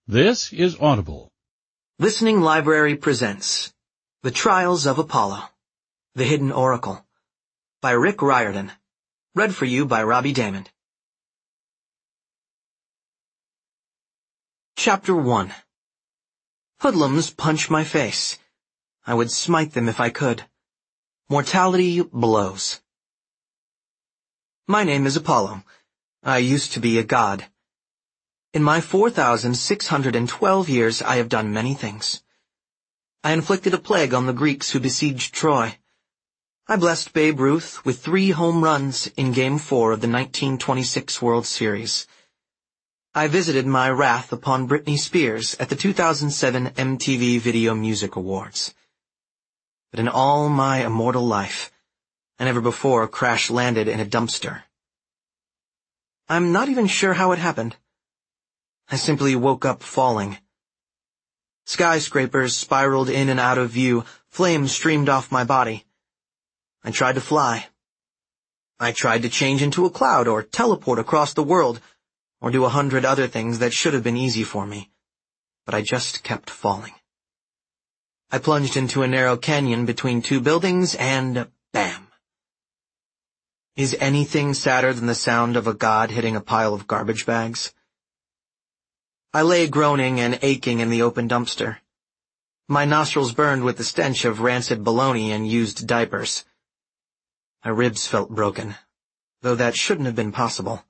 This is Audible. Listening Library presents The Trials of Apollo, The Hidden Oracle, by Rick Riordan. Read for you by Robbie Damon. Chapter 1. Hoodlums punch my face. I would smite them if I could. Mortality blows. My name is Apollo. I used to be a god. In my 4,612 years I have done many things. I inflicted a plague on the Greeks who besieged Troy. I blessed Babe Ruth with 3 home runs in Game 4 of the 1926 World Series. I visited my wrath upon Britney Spears at the 2007 MTV Video Music Awards. But in all my immortal life, I never before crash-landed in a dumpster. I'm not even sure how it happened. I simply woke up falling. Skyscrapers spiraled in and out of view, flames streamed off my body. I tried to fly. I tried to change into a cloud or teleport across the world, or do 100 other things that should have been easy for me, but I just kept falling. I plunged into a narrow canyon between 2 buildings and bam. Is anything sadder than the sound of a god hitting a pile of garbage bags? I lay groaning and aching in the open dumpster. My nostrils burned with the stench of rancid bologna and used diapers. My ribs felt broken, though that shouldn't have been possible.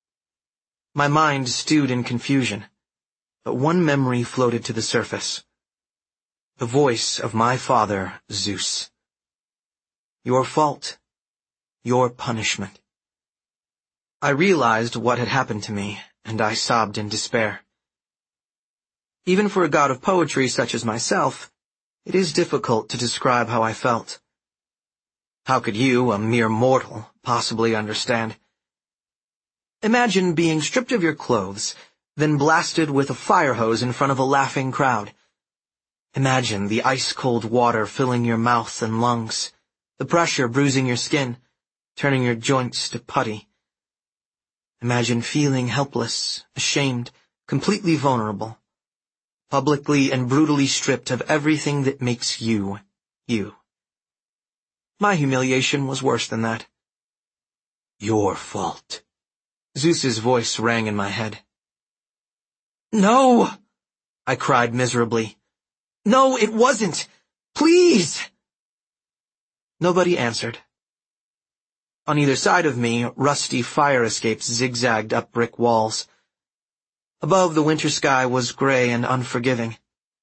My mind stewed in confusion, but one memory floated to the surface. The voice of my father, Zeus. Your fault. Your punishment. I realized what had happened to me, and I sobbed in despair. Even for a god of poetry such as myself, it is difficult to describe how I felt. How could you, a mere mortal, possibly understand? Imagine being stripped of your clothes, then blasted with a fire hose in front of a laughing crowd. Imagine the ice-cold water filling your mouth and lungs, the pressure bruising your skin, turning your joints to putty. Imagine feeling helpless, ashamed, completely vulnerable. Publicly and brutally stripped of everything that makes you, you. My humiliation was worse than that. Your fault. Zeus's voice rang in my head. No! I cried miserably. No, it wasn't! Please! Nobody answered. On either side of me, rusty fire escapes zigzagged up brick walls. Above, the winter sky was gray and unforgiving.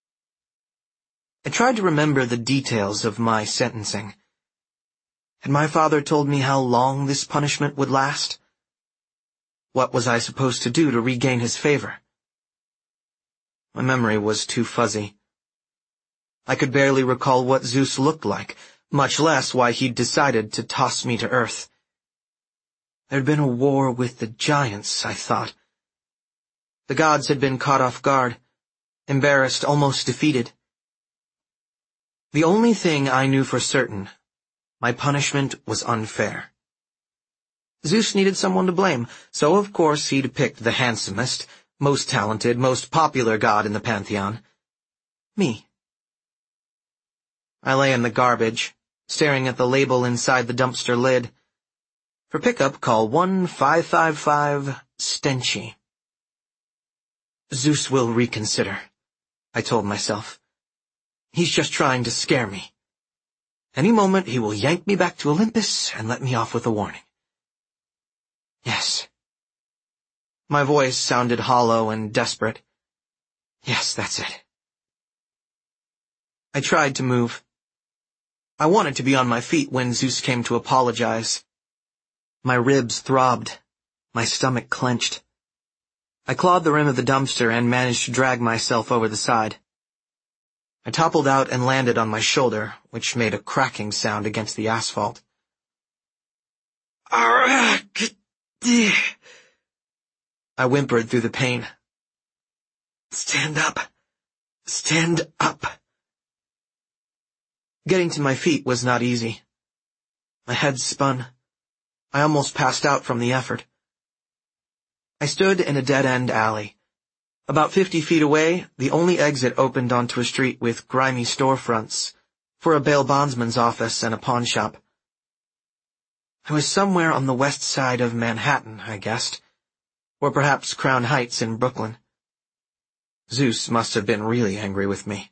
I tried to remember the details of my sentencing. Had my father told me how long this punishment would last? What was I supposed to do to regain his favor? My memory was too fuzzy. I could barely recall what Zeus looked like, much less why he'd decided to toss me to earth. There'd been a war with the giants, I thought. The gods had been caught off guard, embarrassed, almost defeated. The only thing I knew for certain, my punishment was unfair. Zeus needed someone to blame, so of course he'd picked the handsomest, most talented, most popular god in the pantheon. Me. I lay in the garbage, staring at the label inside the dumpster lid. For pickup, call 1-555-STENCHY. Zeus will reconsider, I told myself. He's just trying to scare me. Any moment he will yank me back to Olympus and let me off with a warning. Yes. My voice sounded hollow and desperate. Yes, that's it. I tried to move. I wanted to be on my feet when Zeus came to apologize. My ribs throbbed. My stomach clenched. I clawed the rim of the dumpster and managed to drag myself over the side. I toppled out and landed on my shoulder, which made a cracking sound against the asphalt. I whimpered through the pain. Stand up. Stand up. Getting to my feet was not easy. My head spun. I almost passed out from the effort. I stood in a dead-end alley. About 50 feet away, the only exit opened onto a street with grimy storefronts for a bail bondsman's office and a pawn shop. I was somewhere on the west side of Manhattan, I guessed, or perhaps Crown Heights in Brooklyn. Zeus must have been really angry with me.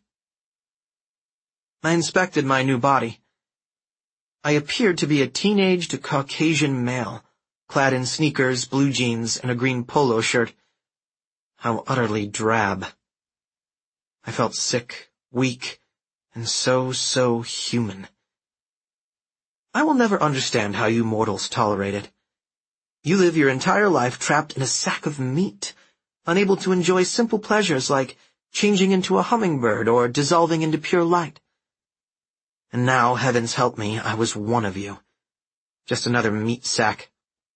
I inspected my new body. I appeared to be a teenaged Caucasian male, clad in sneakers, blue jeans, and a green polo shirt. How utterly drab. I felt sick, weak, and so human. I will never understand how you mortals tolerate it. You live your entire life trapped in a sack of meat, unable to enjoy simple pleasures like changing into a hummingbird or dissolving into pure light. And now, heavens help me, I was one of you. Just another meat sack.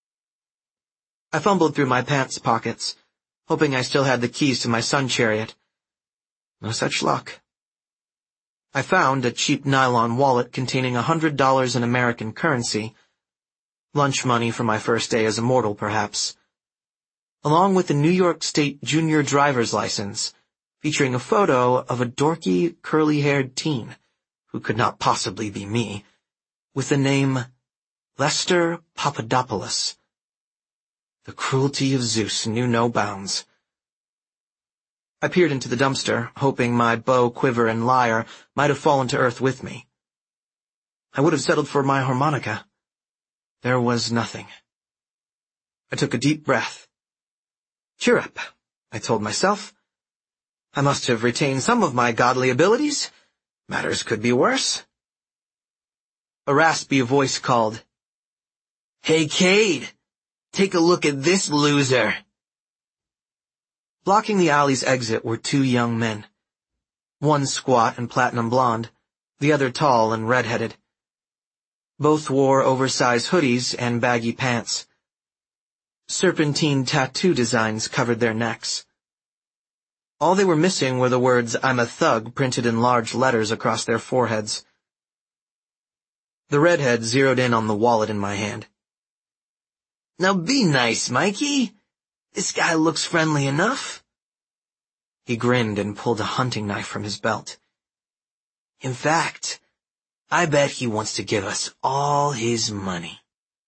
I fumbled through my pants pockets, hoping I still had the keys to my sun chariot. No such luck. I found a cheap nylon wallet containing $100 in American currency, lunch money for my first day as a mortal, perhaps, along with the New York State junior driver's license, featuring a photo of a dorky, curly-haired teen, who could not possibly be me, with the name Lester Papadopoulos. The cruelty of Zeus knew no bounds. I peered into the dumpster, hoping my bow, quiver, and lyre might have fallen to earth with me. I would have settled for my harmonica. There was nothing. I took a deep breath. Cheer up, I told myself. I must have retained some of my godly abilities. Matters could be worse. A raspy voice called, "Hey, Cade, take a look at this loser." Blocking the alley's exit were two young men. One squat and platinum blonde, the other tall and red-headed. Both wore oversized hoodies and baggy pants. Serpentine tattoo designs covered their necks. All they were missing were the words "I'm a thug" printed in large letters across their foreheads. The redhead zeroed in on the wallet in my hand. "Now be nice, Mikey. This guy looks friendly enough." He grinned and pulled a hunting knife from his belt. "In fact, I bet he wants to give us all his money."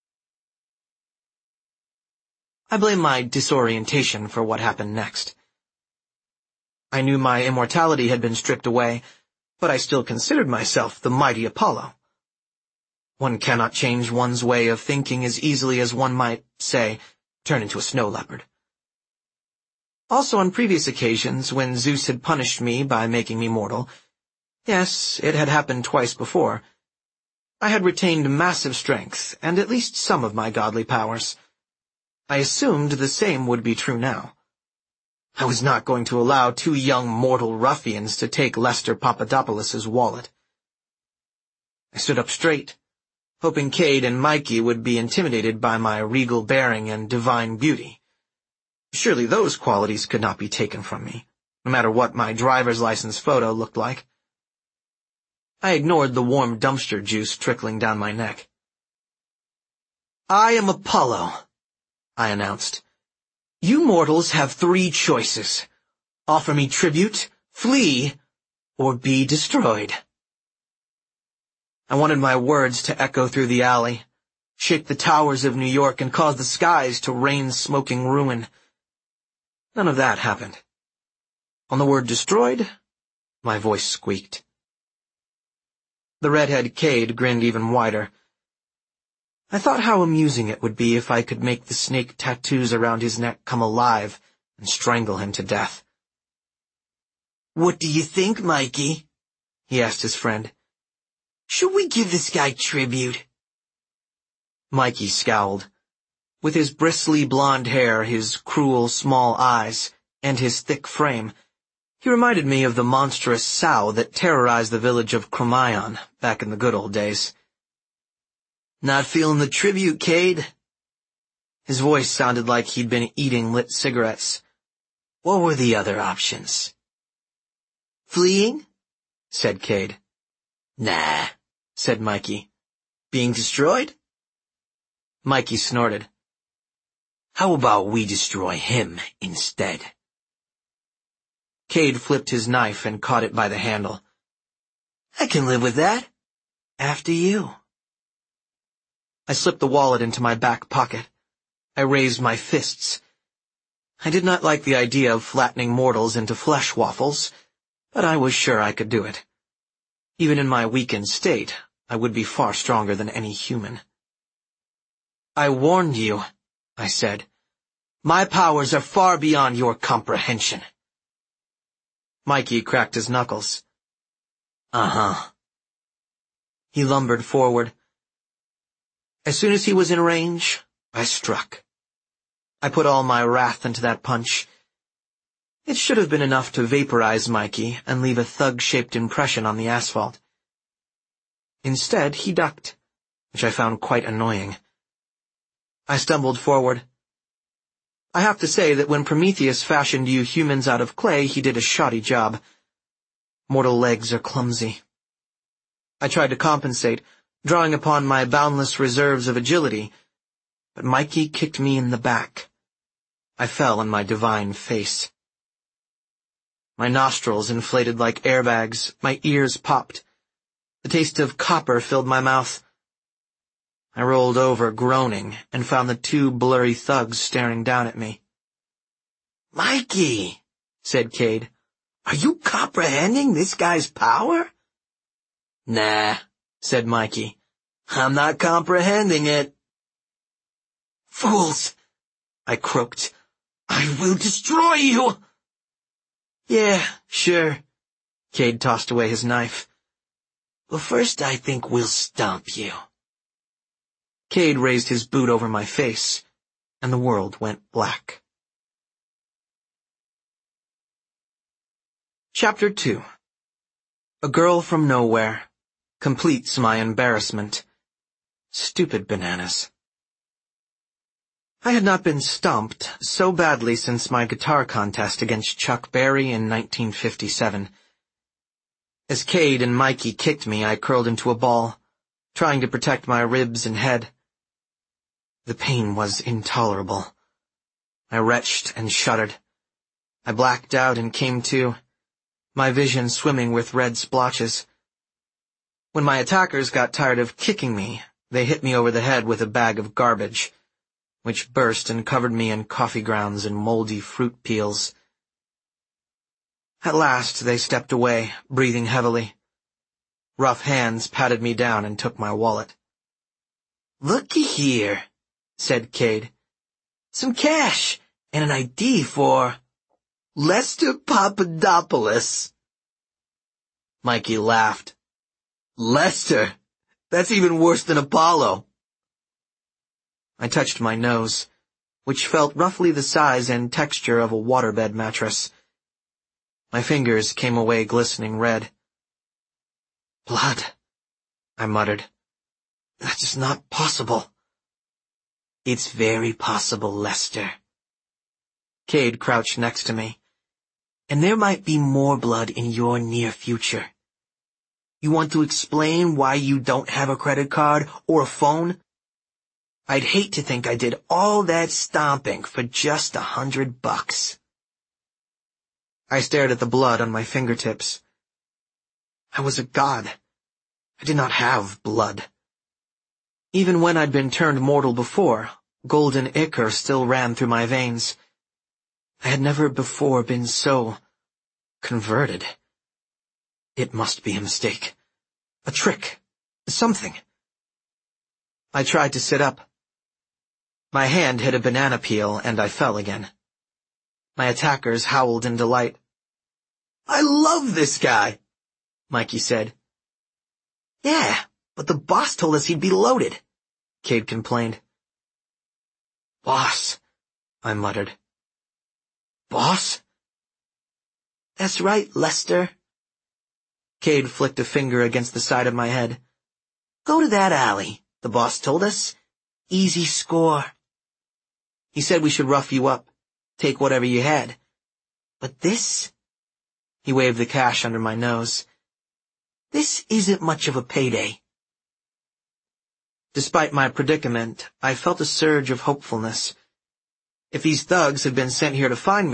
I blame my disorientation for what happened next. I knew my immortality had been stripped away, but I still considered myself the mighty Apollo. One cannot change one's way of thinking as easily as one might, say, turn into a snow leopard. Also, on previous occasions, when Zeus had punished me by making me mortal, yes, it had happened twice before, I had retained massive strength and at least some of my godly powers. I assumed the same would be true now. I was not going to allow two young mortal ruffians to take Lester Papadopoulos' wallet. I stood up straight, hoping Cade and Mikey would be intimidated by my regal bearing and divine beauty. Surely those qualities could not be taken from me, no matter what my driver's license photo looked like. I ignored the warm dumpster juice trickling down my neck. "I am Apollo," I announced. "You mortals have three choices. Offer me tribute, flee, or be destroyed." I wanted my words to echo through the alley, shake the towers of New York, and cause the skies to rain smoking ruin. None of that happened. On the word destroyed, my voice squeaked. The redhead Cade grinned even wider. I thought how amusing it would be if I could make the snake tattoos around his neck come alive and strangle him to death. "What do you think, Mikey?" he asked his friend. "Should we give this guy tribute?" Mikey scowled. With his bristly blonde hair, his cruel small eyes, and his thick frame, he reminded me of the monstrous sow that terrorized the village of Cromayon back in the good old days. "Not feeling the tribute, Cade?" His voice sounded like he'd been eating lit cigarettes. "What were the other options?" "Fleeing?" said Cade. "Nah," said Mikey. "Being destroyed?" Mikey snorted. "How about we destroy him instead?" Cade flipped his knife and caught it by the handle. "I can live with that. After you." I slipped the wallet into my back pocket. I raised my fists. I did not like the idea of flattening mortals into flesh waffles, but I was sure I could do it. Even in my weakened state, I would be far stronger than any human. "I warned you," I said. "My powers are far beyond your comprehension." Mikey cracked his knuckles. "Uh-huh." He lumbered forward. As soon as he was in range, I struck. I put all my wrath into that punch. It should have been enough to vaporize Mikey and leave a thug-shaped impression on the asphalt. Instead, he ducked, which I found quite annoying. I stumbled forward. I have to say that when Prometheus fashioned you humans out of clay, he did a shoddy job. Mortal legs are clumsy. I tried to compensate, drawing upon my boundless reserves of agility, but Mikey kicked me in the back. I fell on my divine face. My nostrils inflated like airbags, my ears popped. The taste of copper filled my mouth. I rolled over, groaning, and found the two blurry thugs staring down at me. "Mikey," said Cade, "are you comprehending this guy's power?" "Nah," said Mikey. "I'm not comprehending it." "Fools," I croaked. "I will destroy you." "Yeah, sure." Cade tossed away his knife. "But first I think we'll stomp you." Cade raised his boot over my face, and the world went black. Chapter 2. A girl from nowhere completes my embarrassment. Stupid bananas. I had not been stumped so badly since my guitar contest against Chuck Berry in 1957. As Cade and Mikey kicked me, I curled into a ball, trying to protect my ribs and head. The pain was intolerable. I retched and shuddered. I blacked out and came to, my vision swimming with red splotches. When my attackers got tired of kicking me, they hit me over the head with a bag of garbage, which burst and covered me in coffee grounds and moldy fruit peels. At last they stepped away, breathing heavily. Rough hands patted me down and took my wallet. "Looky here," said Cade. "Some cash and an ID for Lester Papadopoulos." Mikey laughed. "Lester? That's even worse than Apollo." I touched my nose, which felt roughly the size and texture of a waterbed mattress. My fingers came away glistening red. "Blood," I muttered. "That is not possible." "It's very possible, Lester." Cade crouched next to me. "And there might be more blood in your near future. You want to explain why you don't have a credit card or a phone? I'd hate to think I did all that stomping for just $100. I stared at the blood on my fingertips. I was a god. I did not have blood. Even when I'd been turned mortal before, golden ichor still ran through my veins. I had never before been so converted. It must be a mistake. A trick. Something. I tried to sit up. My hand hit a banana peel, and I fell again. My attackers howled in delight. "I love this guy," Mikey said. "Yeah, but the boss told us he'd be loaded," Cade complained. "Boss," I muttered. "Boss?" "That's right, Lester." Cade flicked a finger against the side of my head. "Go to that alley, the boss told us. Easy score. He said we should rough you up, take whatever you had. But this," he waved the cash under my nose, "this isn't much of a payday." Despite my predicament, I felt a surge of hopefulness. If these thugs had been sent here to find me,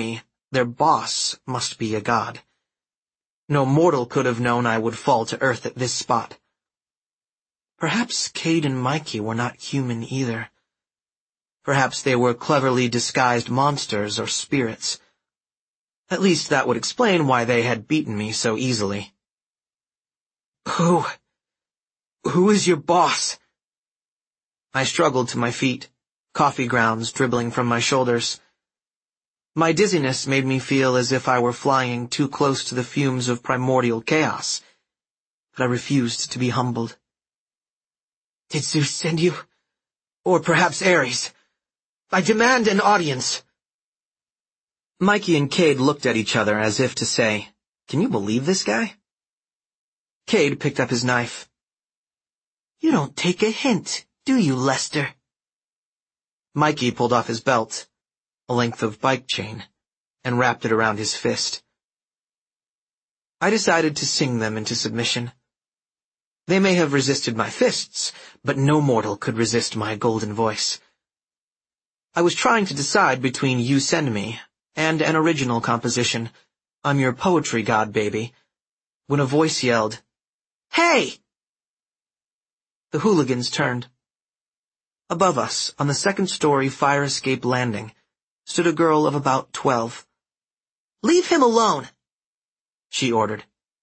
Their boss must be a god. No mortal could have known I would fall to earth at this spot. Perhaps Cade and Mikey were not human either. Perhaps they were cleverly disguised monsters or spirits. At least that would explain why they had beaten me so easily. Who is your boss? I struggled to my feet, coffee grounds dribbling from my shoulders. My dizziness made me feel as if I were flying too close to the fumes of primordial chaos, but I refused to be humbled. Did Zeus send you? Or perhaps Ares? I demand an audience. Mikey and Cade looked at each other as if to say, "Can you believe this guy?" Cade picked up his knife. You don't take a hint, do you, Lester? Mikey pulled off his belt, a length of bike chain, and wrapped it around his fist. I decided to sing them into submission. They may have resisted my fists, but no mortal could resist my golden voice. I was trying to decide between You Send Me and an original composition, I'm Your Poetry God, Baby, when a voice yelled, Hey! The hooligans turned. Above us, on the second-story fire escape landing, stood a girl of about 12. Leave him alone, she ordered.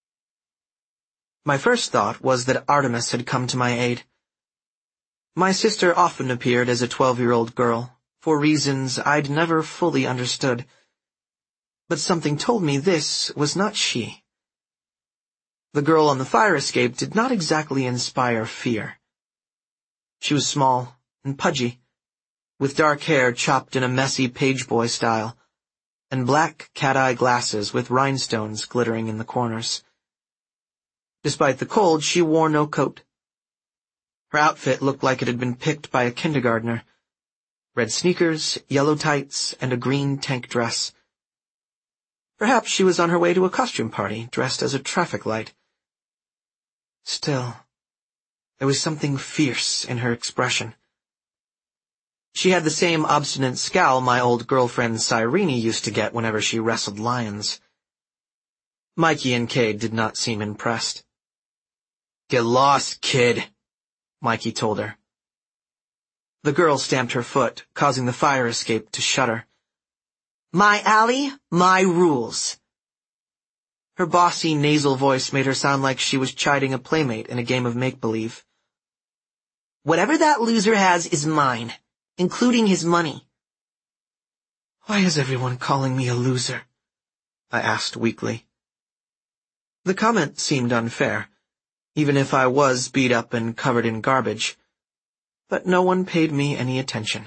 My first thought was that Artemis had come to my aid. My sister often appeared as a 12-year-old girl, for reasons I'd never fully understood. But something told me this was not she. The girl on the fire escape did not exactly inspire fear. She was small and pudgy, with dark hair chopped in a messy pageboy style, and black cat-eye glasses with rhinestones glittering in the corners. Despite the cold, she wore no coat. Her outfit looked like it had been picked by a kindergartner. Red sneakers, yellow tights, and a green tank dress. Perhaps she was on her way to a costume party, dressed as a traffic light. Still, there was something fierce in her expression. She had the same obstinate scowl my old girlfriend Cyrene used to get whenever she wrestled lions. Mikey and Cade did not seem impressed. Get lost, kid, Mikey told her. The girl stamped her foot, causing the fire escape to shudder. My alley, my rules. Her bossy, nasal voice made her sound like she was chiding a playmate in a game of make-believe. Whatever that loser has is mine, including his money. Why is everyone calling me a loser? I asked weakly. The comment seemed unfair, even if I was beat up and covered in garbage. But no one paid me any attention.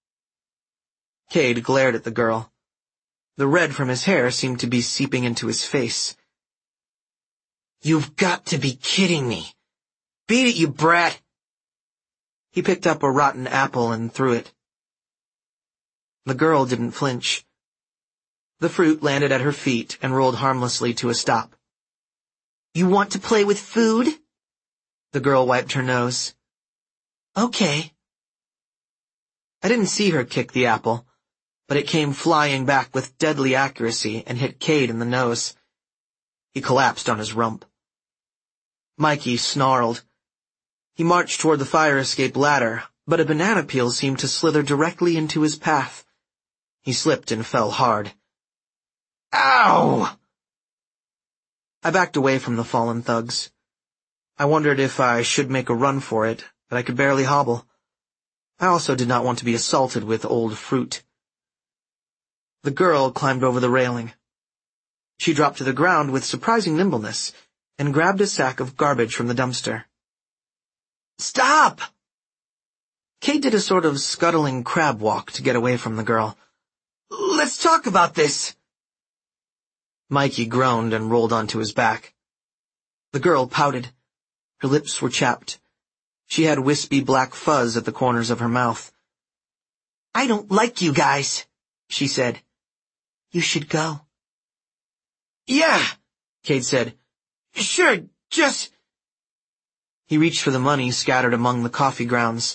Cade glared at the girl. The red from his hair seemed to be seeping into his face. You've got to be kidding me. Beat it, you brat. He picked up a rotten apple and threw it. The girl didn't flinch. The fruit landed at her feet and rolled harmlessly to a stop. You want to play with food? The girl wiped her nose. Okay. I didn't see her kick the apple, but it came flying back with deadly accuracy and hit Cade in the nose. He collapsed on his rump. Mikey snarled. He marched toward the fire escape ladder, but a banana peel seemed to slither directly into his path. He slipped and fell hard. Ow! I backed away from the fallen thugs. I wondered if I should make a run for it, but I could barely hobble. I also did not want to be assaulted with old fruit. The girl climbed over the railing. She dropped to the ground with surprising nimbleness and grabbed a sack of garbage from the dumpster. Stop! Cade did a sort of scuttling crab walk to get away from the girl. Let's talk about this. Mikey groaned and rolled onto his back. The girl pouted. Her lips were chapped. She had wispy black fuzz at the corners of her mouth. I don't like you guys, she said. You should go. Yeah, Cade said. Sure, just... He reached for the money scattered among the coffee grounds.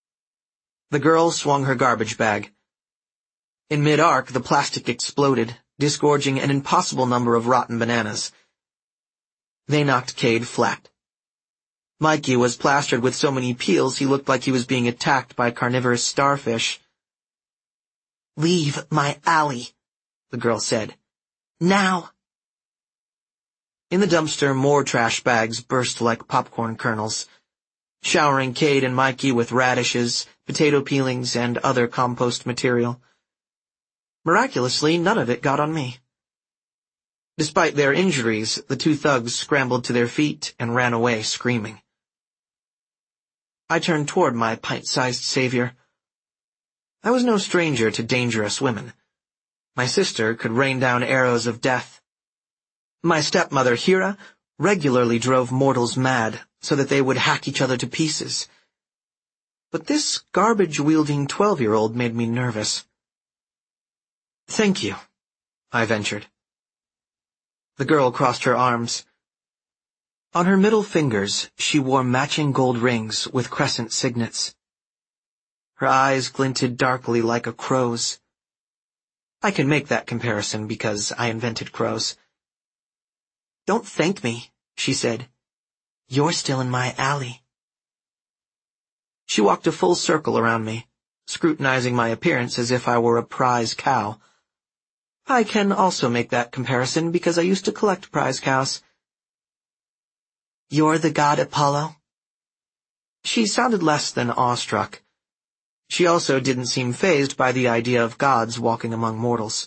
The girl swung her garbage bag. In mid-arc, the plastic exploded, disgorging an impossible number of rotten bananas. They knocked Cade flat. Mikey was plastered with so many peels he looked like he was being attacked by carnivorous starfish. "Leave my alley," the girl said. "Now." In the dumpster, more trash bags burst like popcorn kernels, showering Cade and Mikey with radishes, potato peelings, and other compost material. Miraculously, none of it got on me. Despite their injuries, the two thugs scrambled to their feet and ran away screaming. I turned toward my pint-sized savior. I was no stranger to dangerous women. My sister could rain down arrows of death. My stepmother, Hira, regularly drove mortals mad so that they would hack each other to pieces. But this garbage-wielding 12-year-old made me nervous. "Thank you," I ventured. The girl crossed her arms. On her middle fingers, she wore matching gold rings with crescent signets. Her eyes glinted darkly like a crow's. I can make that comparison because I invented crows. "Don't thank me," she said. "You're still in my alley." She walked a full circle around me, scrutinizing my appearance as if I were a prize cow. I can also make that comparison because I used to collect prize cows. "You're the god Apollo?" She sounded less than awestruck. She also didn't seem fazed by the idea of gods walking among mortals.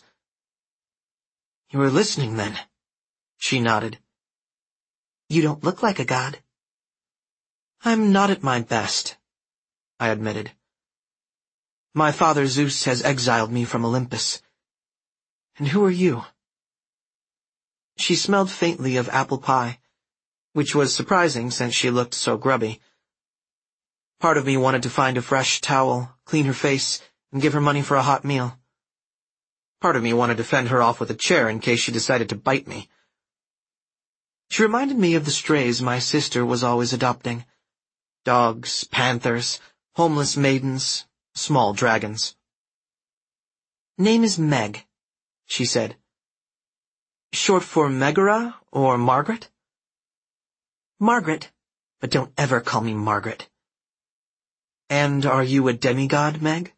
"You were listening, then?" She nodded. "You don't look like a god." "I'm not at my best," I admitted. "My father Zeus has exiled me from Olympus. And who are you?" She smelled faintly of apple pie, which was surprising since she looked so grubby. Part of me wanted to find a fresh towel, clean her face, and give her money for a hot meal. Part of me wanted to fend her off with a chair in case she decided to bite me. She reminded me of the strays my sister was always adopting. Dogs, panthers, homeless maidens, small dragons. "Name is Meg," she said. "Short for Megara or Margaret?" "Margaret, but don't ever call me Margaret." "And are you a demigod, Meg?"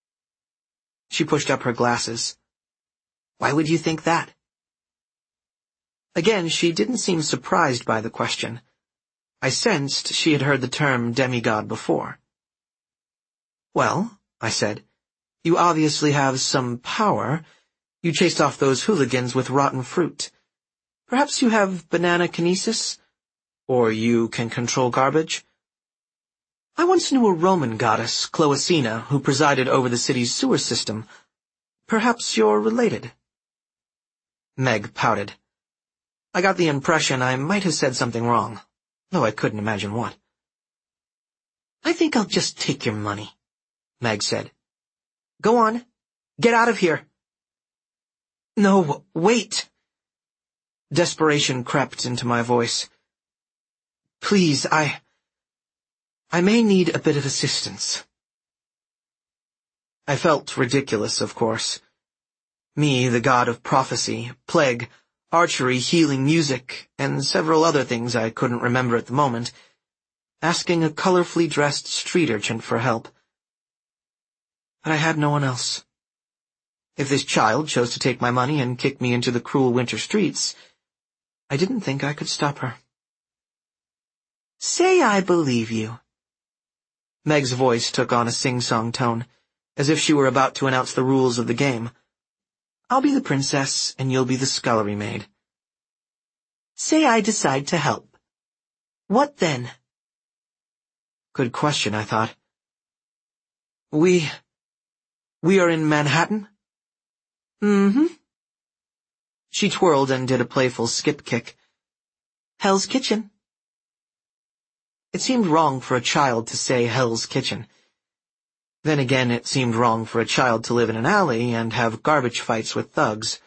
She pushed up her glasses. "Why would you think that?" Again, she didn't seem surprised by the question. I sensed she had heard the term demigod before. "Well," I said, "you obviously have some power. You chased off those hooligans with rotten fruit. Perhaps you have banana kinesis? Or you can control garbage? I once knew a Roman goddess, Cloacina, who presided over the city's sewer system. Perhaps you're related." Meg pouted. I got the impression I might have said something wrong, though I couldn't imagine what. "I think I'll just take your money," Meg said. "Go on. Get out of here." "No, wait." Desperation crept into my voice. "Please, I may need a bit of assistance." I felt ridiculous, of course. Me, the god of prophecy, plague, archery, healing, music, and several other things I couldn't remember at the moment, asking a colorfully dressed street urchin for help. But I had no one else. If this child chose to take my money and kick me into the cruel winter streets, I didn't think I could stop her. "Say I believe you." Meg's voice took on a sing-song tone, as if she were about to announce the rules of the game. "I'll be the princess, and you'll be the scullery maid." "Say I decide to help. What then?" Good question, I thought. We are in Manhattan?" "Mm-hmm." She twirled and did a playful skip kick. "Hell's Kitchen." It seemed wrong for a child to say Hell's Kitchen. Then again, it seemed wrong for a child to live in an alley and have garbage fights with thugs.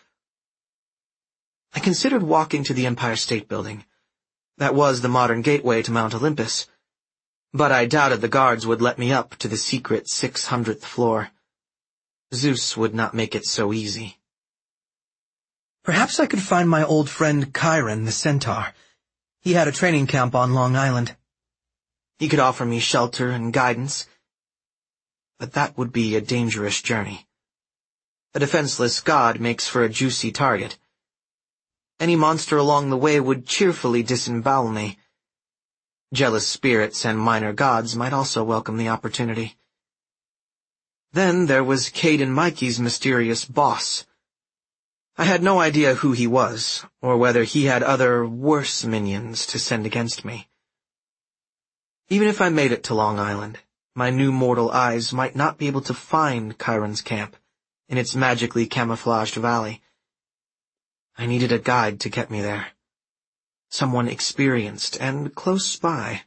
I considered walking to the Empire State Building. That was the modern gateway to Mount Olympus. But I doubted the guards would let me up to the secret 600th floor. Zeus would not make it so easy. Perhaps I could find my old friend Chiron the Centaur. He had a training camp on Long Island. He could offer me shelter and guidance, but that would be a dangerous journey. A defenseless god makes for a juicy target. Any monster along the way would cheerfully disembowel me. Jealous spirits and minor gods might also welcome the opportunity. Then there was Cade and Mikey's mysterious boss. I had no idea who he was, or whether he had other, worse minions to send against me. Even if I made it to Long Island, my new mortal eyes might not be able to find Chiron's camp in its magically camouflaged valley. I needed a guide to get me there. Someone experienced and close by.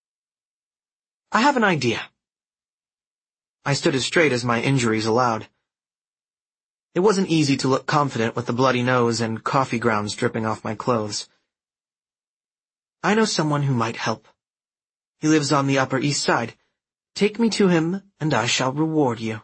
I have an idea. I stood as straight as my injuries allowed. It wasn't easy to look confident with the bloody nose and coffee grounds dripping off my clothes. I know someone who might help. He lives on the Upper East Side. Take me to him, and I shall reward you.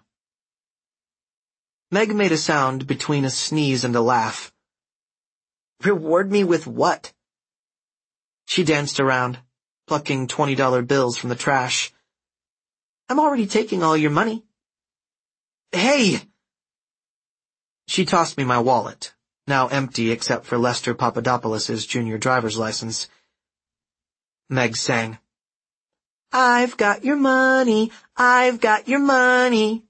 Meg made a sound between a sneeze and a laugh. Reward me with what? She danced around, plucking $20 bills from the trash. I'm already taking all your money. Hey! She tossed me my wallet, now empty except for Lester Papadopoulos' junior driver's license. Meg sang. I've got your money, I've got your money.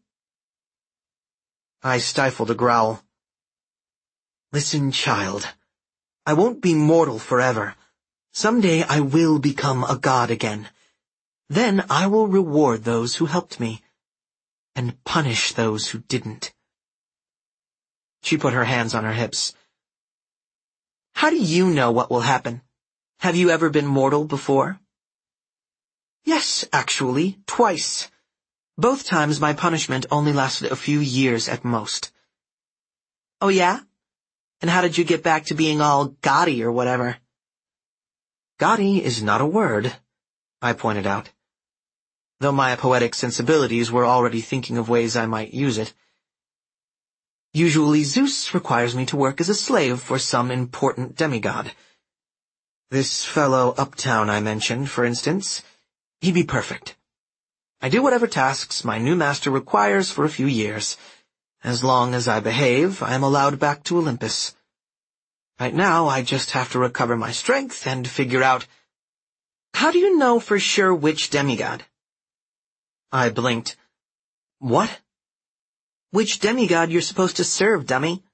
I stifled a growl. Listen, child, I won't be mortal forever. Someday I will become a god again. Then I will reward those who helped me, and punish those who didn't. She put her hands on her hips. How do you know what will happen? Have you ever been mortal before? Yes, actually, twice. Both times my punishment only lasted a few years at most. Oh yeah? And how did you get back to being all gaudy or whatever? Gaudy is not a word, I pointed out, though my poetic sensibilities were already thinking of ways I might use it. Usually Zeus requires me to work as a slave for some important demigod. This fellow uptown I mentioned, for instance, he'd be perfect. I do whatever tasks my new master requires for a few years. As long as I behave, I am allowed back to Olympus. Right now, I just have to recover my strength and figure out... How do you know for sure which demigod? I blinked. What? Which demigod you're supposed to serve, dummy?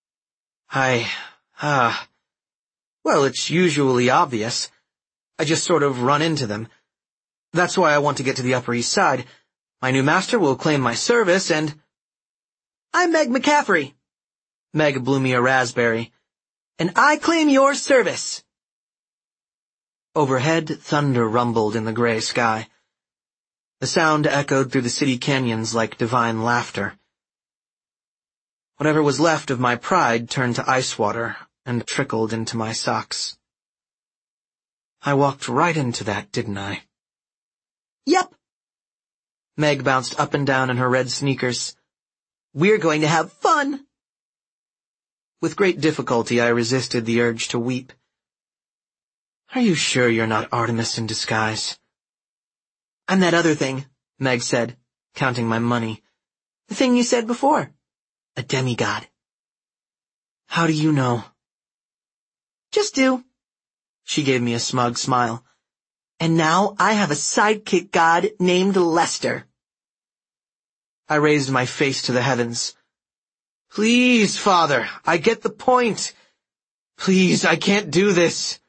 Well, it's usually obvious. I just sort of run into them. That's why I want to get to the Upper East Side. My new master will claim my service and... I'm Meg McCaffrey. Meg blew me a raspberry. And I claim your service. Overhead, thunder rumbled in the gray sky. The sound echoed through the city canyons like divine laughter. Whatever was left of my pride turned to ice water and trickled into my socks. I walked right into that, didn't I? Yep. Meg bounced up and down in her red sneakers. We're going to have fun. With great difficulty, I resisted the urge to weep. Are you sure you're not Artemis in disguise? I'm that other thing, Meg said, counting my money. The thing you said before. A demigod. How do you know? Just do. She gave me a smug smile. And now I have a sidekick god named Lester. I raised my face to the heavens. Please, Father, I get the point. Please, I can't do this.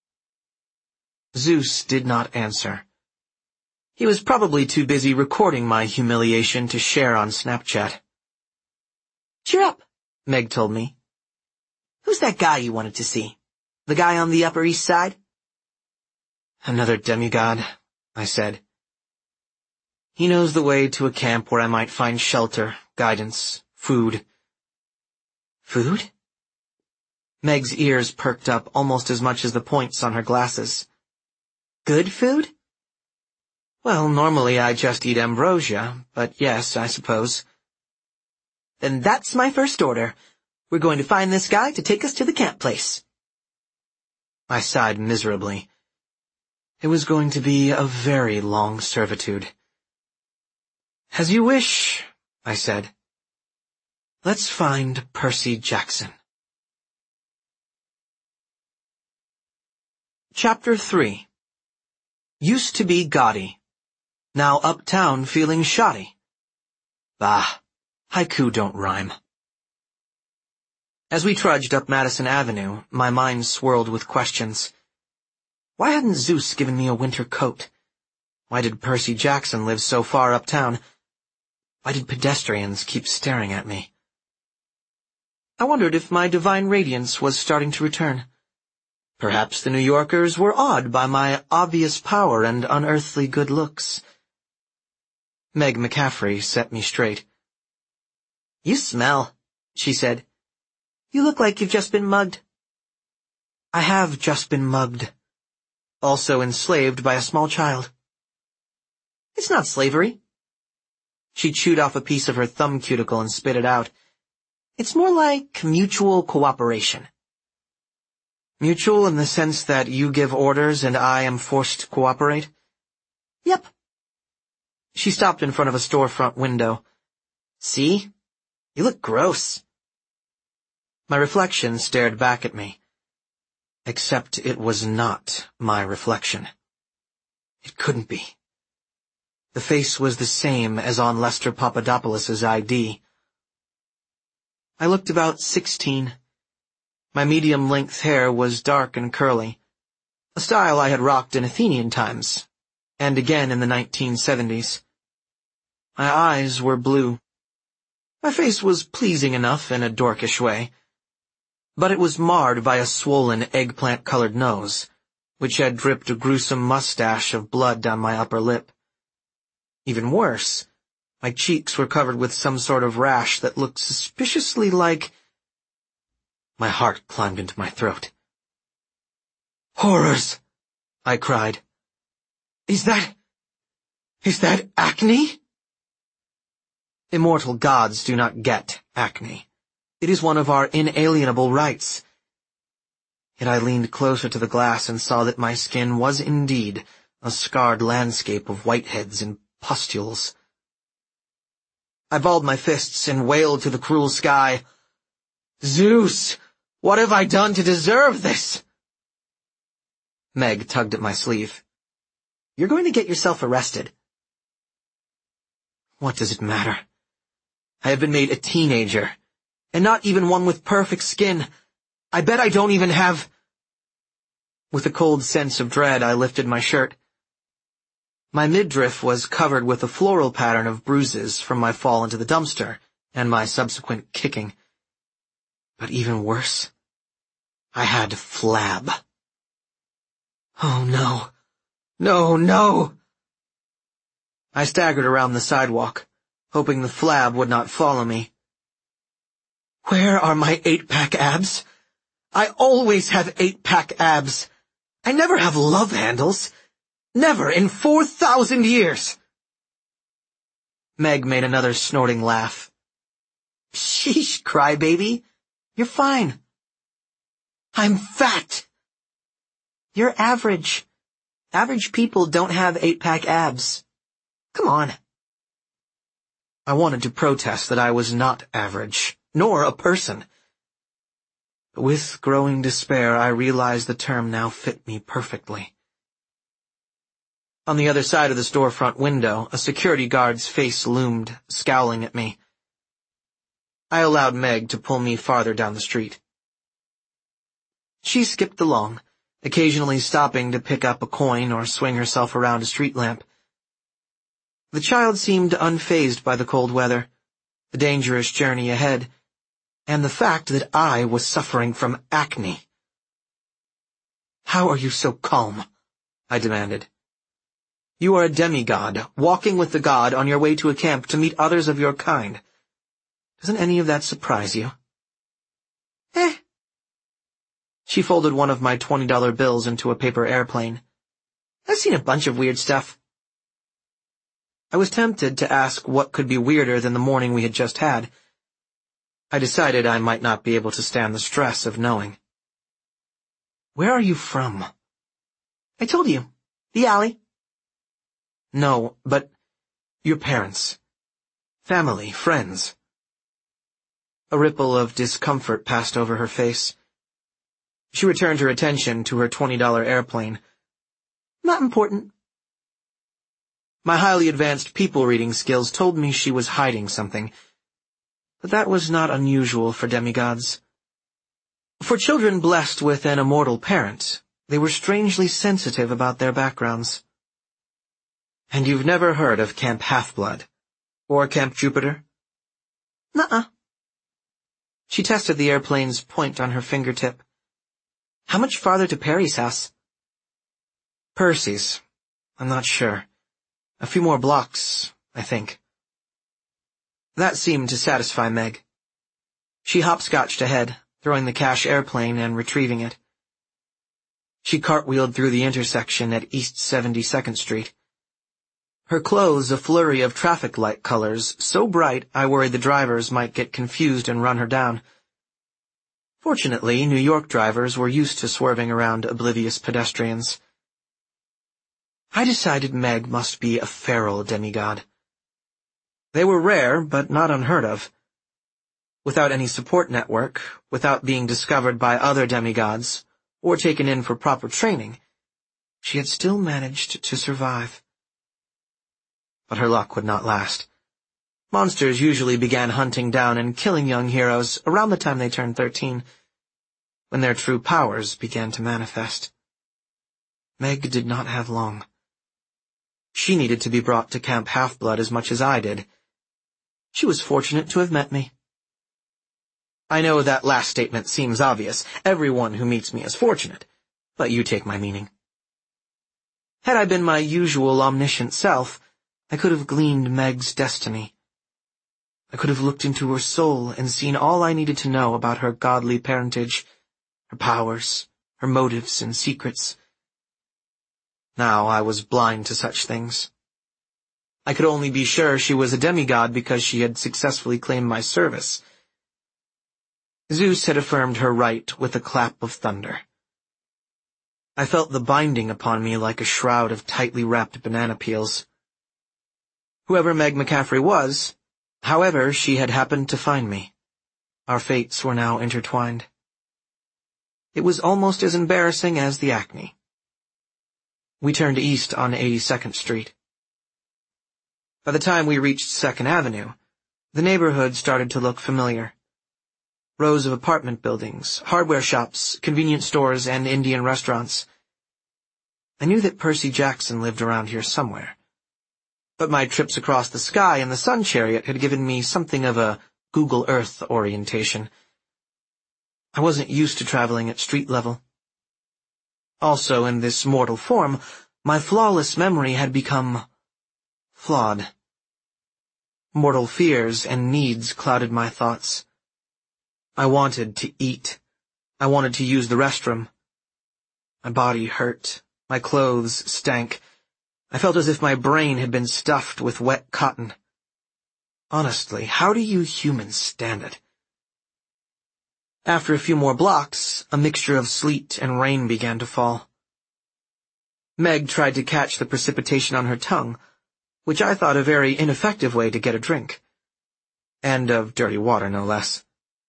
Zeus did not answer. He was probably too busy recording my humiliation to share on Snapchat. Cheer up, Meg told me. Who's that guy you wanted to see? The guy on the Upper East Side? Another demigod, I said. He knows the way to a camp where I might find shelter, guidance, food. Food? Meg's ears perked up almost as much as the points on her glasses. Good food? Well, normally I just eat ambrosia, but yes, I suppose. Then that's my first order. We're going to find this guy to take us to the camp place. I sighed miserably. It was going to be a very long servitude. As you wish, I said. Let's find Percy Jackson. Chapter 3. Used to be gaudy. Now uptown feeling shoddy. Bah, haiku don't rhyme. As we trudged up Madison Avenue, my mind swirled with questions. Why hadn't Zeus given me a winter coat? Why did Percy Jackson live so far uptown? Why did pedestrians keep staring at me? I wondered if my divine radiance was starting to return. Perhaps the New Yorkers were awed by my obvious power and unearthly good looks. Meg McCaffrey set me straight. You smell, she said. You look like you've just been mugged. I have just been mugged. Also enslaved by a small child. It's not slavery. She chewed off a piece of her thumb cuticle and spit it out. It's more like mutual cooperation. Mutual in the sense that you give orders and I am forced to cooperate? Yep. She stopped in front of a storefront window. See? You look gross. My reflection stared back at me. Except it was not my reflection. It couldn't be. The face was the same as on Lester Papadopoulos's ID. I looked about 16. My medium-length hair was dark and curly, a style I had rocked in Athenian times, and again in the 1970s. My eyes were blue. My face was pleasing enough in a dorkish way, but it was marred by a swollen eggplant-colored nose, which had dripped a gruesome mustache of blood down my upper lip. Even worse, my cheeks were covered with some sort of rash that looked suspiciously like... My heart climbed into my throat. Horrors! I cried. Is that acne? Immortal gods do not get acne. It is one of our inalienable rights. Yet I leaned closer to the glass and saw that my skin was indeed a scarred landscape of whiteheads and pustules. I balled my fists and wailed to the cruel sky, Zeus! What have I done to deserve this? Meg tugged at my sleeve. You're going to get yourself arrested. What does it matter? I have been made a teenager, and not even one with perfect skin. I bet I don't even have... With a cold sense of dread, I lifted my shirt. My midriff was covered with a floral pattern of bruises from my fall into the dumpster and my subsequent kicking. But even worse, I had flab. Oh no. No, no! I staggered around the sidewalk, hoping the flab would not follow me. Where are my 8-pack abs? I always have 8-pack abs. I never have love handles. Never in 4,000 years. Meg made another snorting laugh. Sheesh, crybaby. You're fine. I'm fat. You're average. Average people don't have 8-pack abs. Come on. I wanted to protest that I was not average, nor a person. But with growing despair, I realized the term now fit me perfectly. On the other side of the storefront window, a security guard's face loomed, scowling at me. I allowed Meg to pull me farther down the street. She skipped along, occasionally stopping to pick up a coin or swing herself around a street lamp. The child seemed unfazed by the cold weather, the dangerous journey ahead, and the fact that I was suffering from acne. How are you so calm? I demanded. You are a demigod, walking with the god on your way to a camp to meet others of your kind. Doesn't any of that surprise you? She folded one of my $20 bills into a paper airplane. I've seen a bunch of weird stuff. I was tempted to ask what could be weirder than the morning we had just had. I decided I might not be able to stand the stress of knowing. "Where are you from?" "I told you. The alley." "No, but your parents, family, friends." A ripple of discomfort passed over her face. She returned her attention to her $20 airplane. "Not important." My highly advanced people-reading skills told me she was hiding something, but that was not unusual for demigods. For children blessed with an immortal parent, they were strangely sensitive about their backgrounds. "And you've never heard of Camp Half-Blood? Or Camp Jupiter?" "Nuh-uh." She tested the airplane's point on her fingertip. "How much farther to Perry's house?" "Percy's. I'm not sure. A few more blocks, I think." That seemed to satisfy Meg. She hopscotched ahead, throwing the cash airplane and retrieving it. She cartwheeled through the intersection at East 72nd Street. Her clothes a flurry of traffic light colors, so bright I worried the drivers might get confused and run her down. Fortunately, New York drivers were used to swerving around oblivious pedestrians. I decided Meg must be a feral demigod. They were rare, but not unheard of. Without any support network, without being discovered by other demigods, or taken in for proper training, she had still managed to survive. But her luck would not last. Monsters usually began hunting down and killing young heroes around the time they turned 13, when their true powers began to manifest. Meg did not have long. She needed to be brought to Camp Half-Blood as much as I did. She was fortunate to have met me. I know that last statement seems obvious. Everyone who meets me is fortunate, but you take my meaning. Had I been my usual omniscient self, I could have gleaned Meg's destiny. I could have looked into her soul and seen all I needed to know about her godly parentage, her powers, her motives and secrets. Now I was blind to such things. I could only be sure she was a demigod because she had successfully claimed my service. Zeus had affirmed her right with a clap of thunder. I felt the binding upon me like a shroud of tightly wrapped banana peels. Whoever Meg McCaffrey was, however she had happened to find me, our fates were now intertwined. It was almost as embarrassing as the acne. We turned east on 82nd Street. By the time we reached 2nd Avenue, the neighborhood started to look familiar. Rows of apartment buildings, hardware shops, convenience stores, and Indian restaurants. I knew that Percy Jackson lived around here somewhere. But my trips across the sky in the Sun Chariot had given me something of a Google Earth orientation. I wasn't used to traveling at street level. Also, in this mortal form, my flawless memory had become flawed. Mortal fears and needs clouded my thoughts. I wanted to eat. I wanted to use the restroom. My body hurt. My clothes stank. I felt as if my brain had been stuffed with wet cotton. Honestly, how do you humans stand it? After a few more blocks, a mixture of sleet and rain began to fall. Meg tried to catch the precipitation on her tongue, which I thought a very ineffective way to get a drink. And of dirty water, no less.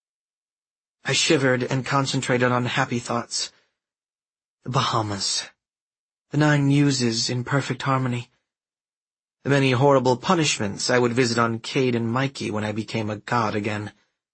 I shivered and concentrated on happy thoughts. The Bahamas. The 9 muses in perfect harmony. The many horrible punishments I would visit on Cade and Mikey when I became a god again.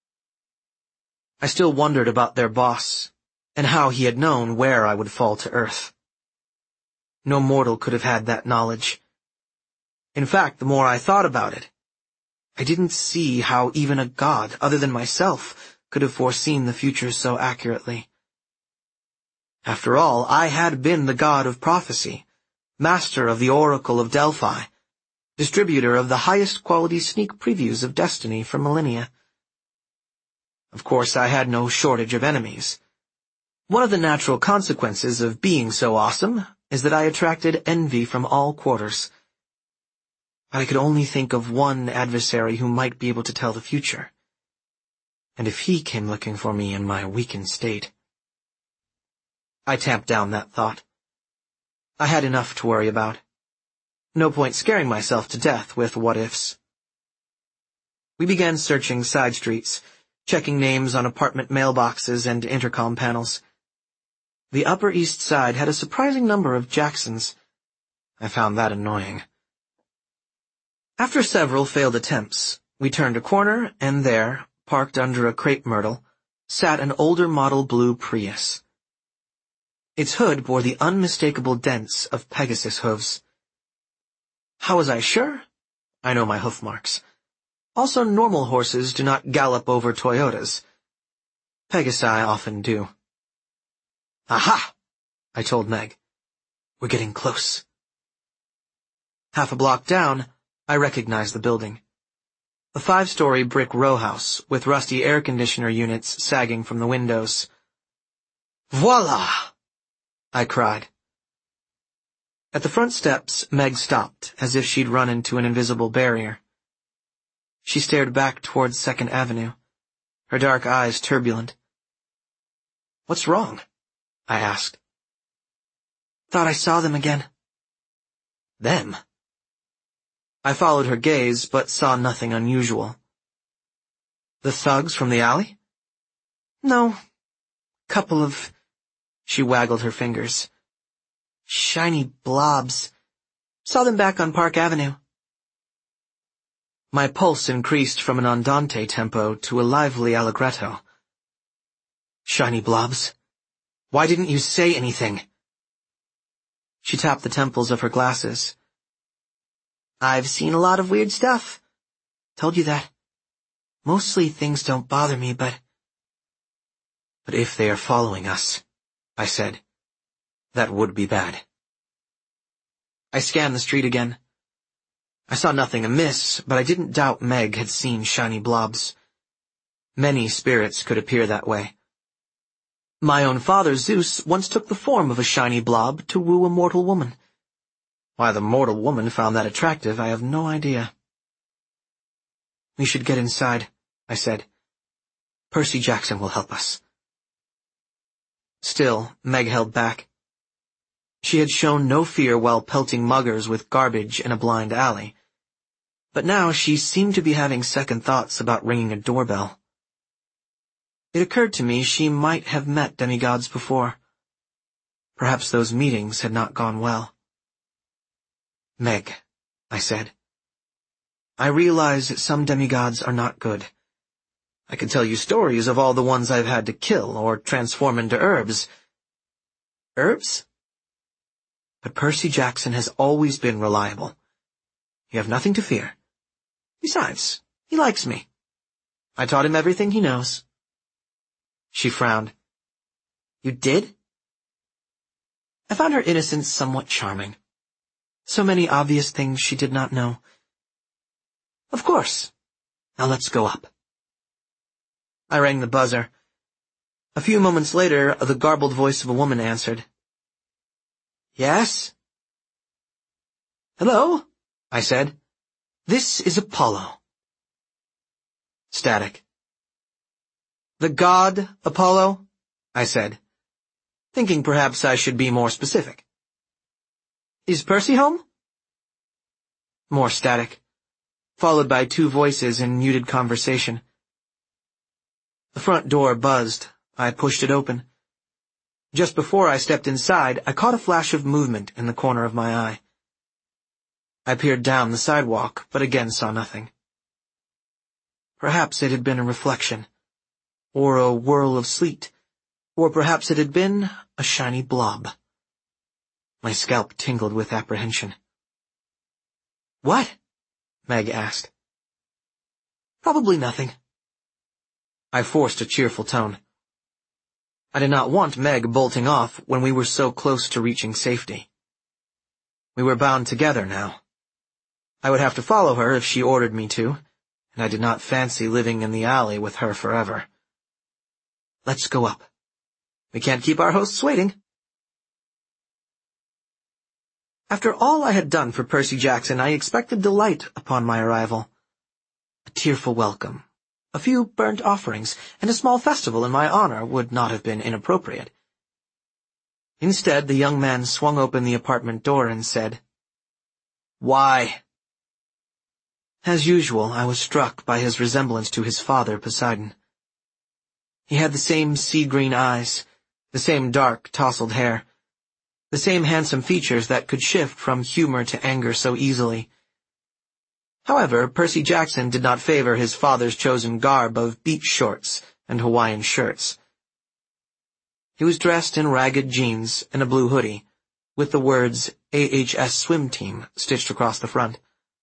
I still wondered about their boss, and how he had known where I would fall to earth. No mortal could have had that knowledge. In fact, the more I thought about it, I didn't see how even a god, other than myself, could have foreseen the future so accurately. After all, I had been the god of prophecy, master of the Oracle of Delphi, distributor of the highest quality sneak previews of destiny for millennia. Of course, I had no shortage of enemies. One of the natural consequences of being so awesome is that I attracted envy from all quarters. But I could only think of one adversary who might be able to tell the future. And if he came looking for me in my weakened state... I tamped down that thought. I had enough to worry about. No point scaring myself to death with what-ifs. We began searching side streets, checking names on apartment mailboxes and intercom panels. The Upper East Side had a surprising number of Jacksons. I found that annoying. After several failed attempts, we turned a corner, and there, parked under a crepe myrtle, sat an older model blue Prius. Its hood bore the unmistakable dents of Pegasus hooves. How was I sure? I know my hoof marks. Also, normal horses do not gallop over Toyotas. Pegasi often do. Aha! I told Meg. We're getting close. Half a block down, I recognized the building. A 5-story brick row house with rusty air conditioner units sagging from the windows. Voila! I cried. At the front steps, Meg stopped, as if she'd run into an invisible barrier. She stared back towards 2nd Avenue, her dark eyes turbulent. What's wrong? I asked. Thought I saw them again. Them? I followed her gaze, but saw nothing unusual. The thugs from the alley? No. Couple of... She waggled her fingers. Shiny blobs. Saw them back on Park Avenue. My pulse increased from an andante tempo to a lively allegretto. Shiny blobs. Why didn't you say anything? She tapped the temples of her glasses. I've seen a lot of weird stuff. Told you that. Mostly things don't bother me, but... But if they are following us, I said, that would be bad. I scanned the street again. I saw nothing amiss, but I didn't doubt Meg had seen shiny blobs. Many spirits could appear that way. My own father, Zeus, once took the form of a shiny blob to woo a mortal woman. Why the mortal woman found that attractive, I have no idea. We should get inside, I said. Percy Jackson will help us. Still, Meg held back. She had shown no fear while pelting muggers with garbage in a blind alley. But now she seemed to be having second thoughts about ringing a doorbell. It occurred to me she might have met demigods before. Perhaps those meetings had not gone well. Meg, I said. I realize that some demigods are not good. I could tell you stories of all the ones I've had to kill or transform into herbs. Herbs? But Percy Jackson has always been reliable. You have nothing to fear. Besides, he likes me. I taught him everything he knows. She frowned. You did? I found her innocence somewhat charming. So many obvious things she did not know. Of course. Now let's go up. I rang the buzzer. A few moments later, the garbled voice of a woman answered. Yes? Hello, I said. This is Apollo. Static. The god Apollo? I said, thinking perhaps I should be more specific. Is Percy home? More static, followed by 2 voices in muted conversation. The front door buzzed. I pushed it open. Just before I stepped inside, I caught a flash of movement in the corner of my eye. I peered down the sidewalk, but again saw nothing. Perhaps it had been a reflection, or a whirl of sleet, or perhaps it had been a shiny blob. My scalp tingled with apprehension. What? Meg asked. Probably nothing. I forced a cheerful tone. I did not want Meg bolting off when we were so close to reaching safety. We were bound together now. I would have to follow her if she ordered me to, and I did not fancy living in the alley with her forever. Let's go up. We can't keep our hosts waiting. After all I had done for Percy Jackson, I expected delight upon my arrival. A tearful welcome, A few burnt offerings and a small festival in my honor would not have been inappropriate. Instead, the young man swung open the apartment door and said, "Why?" As usual, I was struck by his resemblance to his father, Poseidon. He had the same sea-green eyes, the same dark, tousled hair, the same handsome features that could shift from humor to anger so easily. However, Percy Jackson did not favor his father's chosen garb of beach shorts and Hawaiian shirts. He was dressed in ragged jeans and a blue hoodie, with the words AHS Swim Team stitched across the front.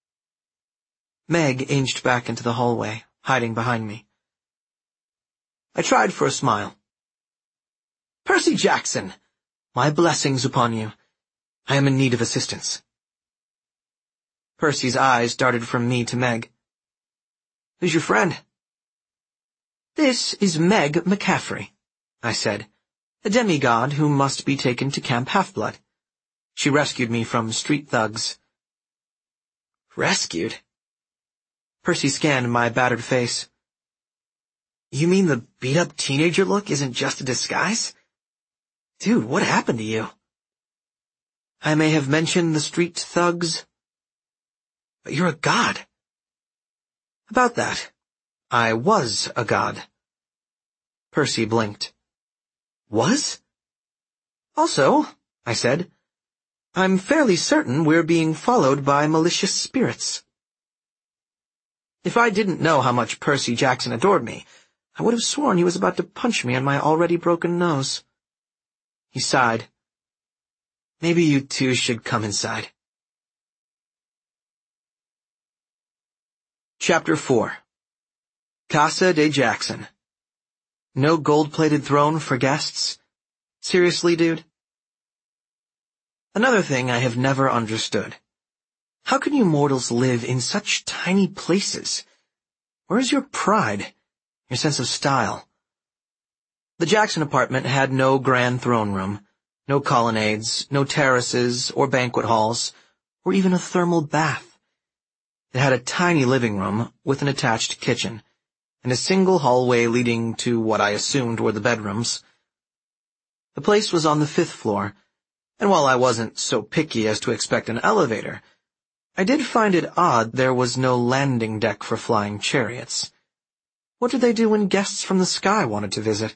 Meg inched back into the hallway, hiding behind me. I tried for a smile. "Percy Jackson, my blessings upon you. I am in need of assistance." Percy's eyes darted from me to Meg. "Who's your friend?" "This is Meg McCaffrey," I said, "a demigod who must be taken to Camp Half-Blood. She rescued me from street thugs." "Rescued?" Percy scanned my battered face. "You mean the beat-up teenager look isn't just a disguise? Dude, what happened to you?" "I may have mentioned the street thugs." "But you're a god." "About that. I was a god." Percy blinked. "Was?" "Also," I said, "I'm fairly certain we're being followed by malicious spirits." If I didn't know how much Percy Jackson adored me, I would have sworn he was about to punch me on my already broken nose. He sighed. "Maybe you two should come inside." Chapter 4. Casa de Jackson. No gold-plated throne for guests? Seriously, dude? Another thing I have never understood. How can you mortals live in such tiny places? Where is your pride, your sense of style? The Jackson apartment had no grand throne room, no colonnades, no terraces or banquet halls, or even a thermal bath. It had a tiny living room with an attached kitchen, and a single hallway leading to what I assumed were the bedrooms. The place was on the 5th floor, and while I wasn't so picky as to expect an elevator, I did find it odd there was no landing deck for flying chariots. What did they do when guests from the sky wanted to visit?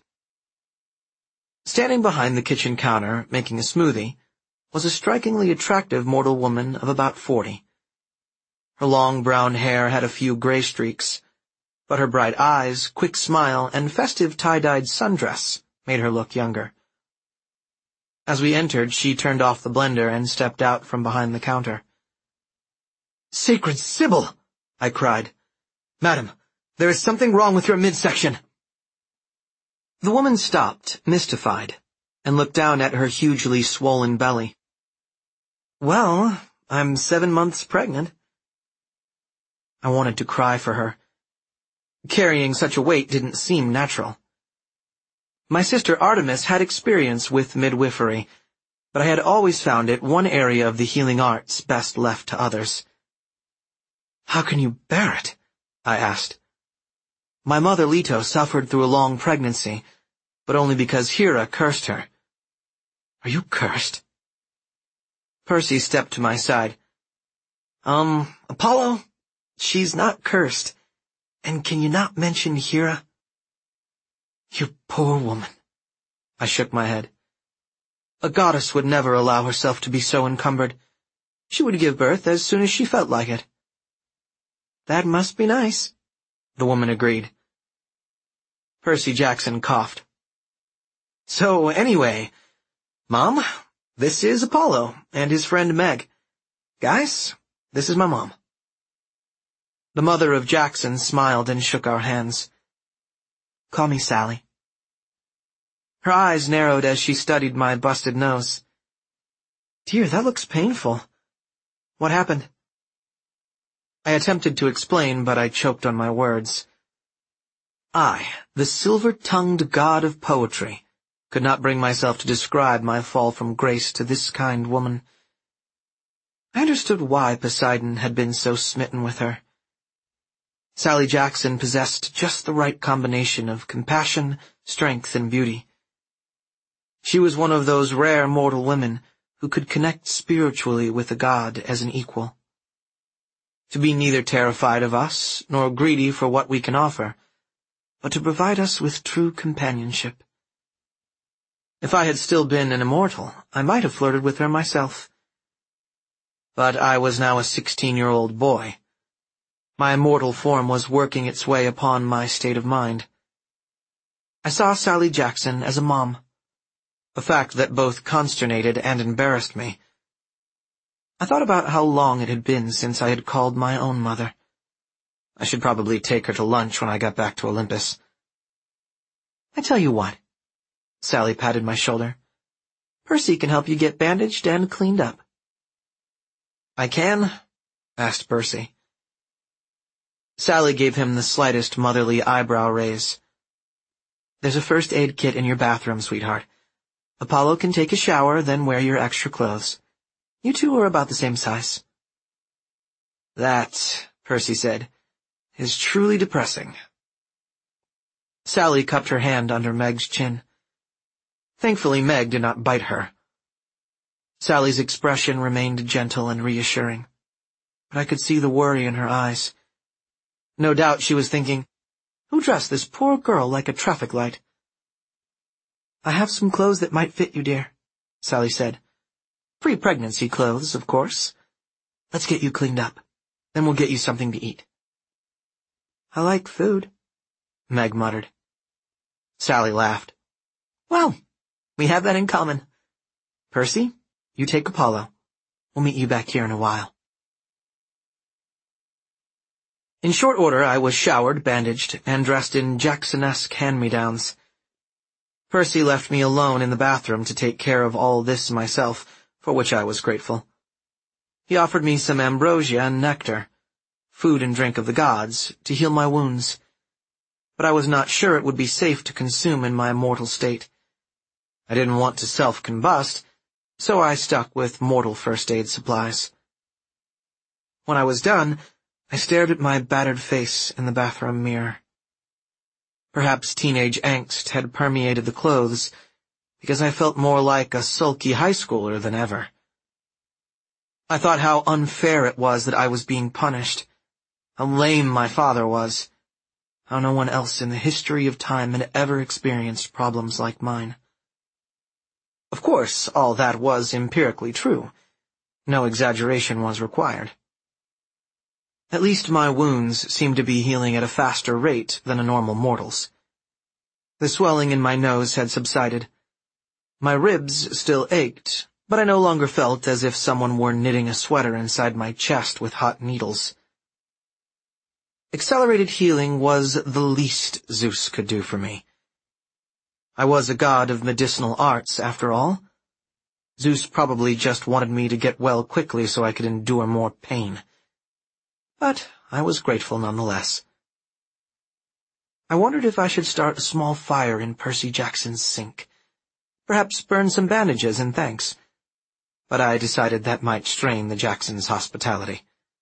Standing behind the kitchen counter, making a smoothie, was a strikingly attractive mortal woman of about 40. Her long brown hair had a few gray streaks, but her bright eyes, quick smile, and festive tie-dyed sundress made her look younger. As we entered, she turned off the blender and stepped out from behind the counter. "Sacred Sybil!" I cried. "Madam, there is something wrong with your midsection." The woman stopped, mystified, and looked down at her hugely swollen belly. "Well, I'm 7 months pregnant." I wanted to cry for her. Carrying such a weight didn't seem natural. My sister Artemis had experience with midwifery, but I had always found it one area of the healing arts best left to others. "How can you bear it?" I asked. "My mother Leto suffered through a long pregnancy, but only because Hera cursed her." "Are you cursed?" Percy stepped to my side. Apollo, she's not cursed. And can you not mention Hera?" "You poor woman." I shook my head. "A goddess would never allow herself to be so encumbered. She would give birth as soon as she felt like it." "That must be nice," the woman agreed. Percy Jackson coughed. "So anyway, Mom, this is Apollo and his friend Meg. Guys, this is my mom." The mother of Jackson smiled and shook our hands. "Call me Sally." Her eyes narrowed as she studied my busted nose. "Dear, that looks painful. What happened?" I attempted to explain, but I choked on my words. I, the silver-tongued god of poetry, could not bring myself to describe my fall from grace to this kind woman. I understood why Poseidon had been so smitten with her. Sally Jackson possessed just the right combination of compassion, strength, and beauty. She was one of those rare mortal women who could connect spiritually with a god as an equal. To be neither terrified of us nor greedy for what we can offer, but to provide us with true companionship. If I had still been an immortal, I might have flirted with her myself. But I was now a 16-year-old boy. My immortal form was working its way upon my state of mind. I saw Sally Jackson as a mom, a fact that both consternated and embarrassed me. I thought about how long it had been since I had called my own mother. I should probably take her to lunch when I got back to Olympus. I tell you what, Sally patted my shoulder. Percy can help you get bandaged and cleaned up. I can? Asked Percy. Sally gave him the slightest motherly eyebrow raise. There's a first aid kit in your bathroom, sweetheart. Apollo can take a shower, then wear your extra clothes. You two are about the same size. That, Percy said, is truly depressing. Sally cupped her hand under Meg's chin. Thankfully, Meg did not bite her. Sally's expression remained gentle and reassuring, but I could see the worry in her eyes. No doubt she was thinking, who dressed this poor girl like a traffic light? I have some clothes that might fit you, dear, Sally said. Pre-pregnancy clothes, of course. Let's get you cleaned up. Then we'll get you something to eat. I like food, Meg muttered. Sally laughed. Well, we have that in common. Percy, you take Apollo. We'll meet you back here in a while. In short order, I was showered, bandaged, and dressed in Jackson-esque hand-me-downs. Percy left me alone in the bathroom to take care of all this myself, for which I was grateful. He offered me some ambrosia and nectar, food and drink of the gods, to heal my wounds. But I was not sure it would be safe to consume in my immortal state. I didn't want to self-combust, so I stuck with mortal first aid supplies. When I was done, I stared at my battered face in the bathroom mirror. Perhaps teenage angst had permeated the clothes, because I felt more like a sulky high schooler than ever. I thought how unfair it was that I was being punished, how lame my father was, how no one else in the history of time had ever experienced problems like mine. Of course, all that was empirically true. No exaggeration was required. At least my wounds seemed to be healing at a faster rate than a normal mortal's. The swelling in my nose had subsided. My ribs still ached, but I no longer felt as if someone were knitting a sweater inside my chest with hot needles. Accelerated healing was the least Zeus could do for me. I was a god of medicinal arts, after all. Zeus probably just wanted me to get well quickly so I could endure more pain. But I was grateful nonetheless. I wondered if I should start a small fire in Percy Jackson's sink. Perhaps burn some bandages in thanks. But I decided that might strain the Jacksons' hospitality.